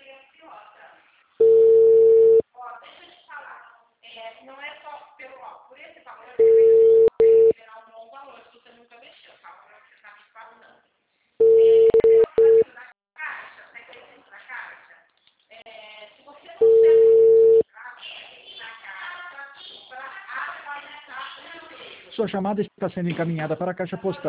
Sua chamada está sendo encaminhada para a caixa postal.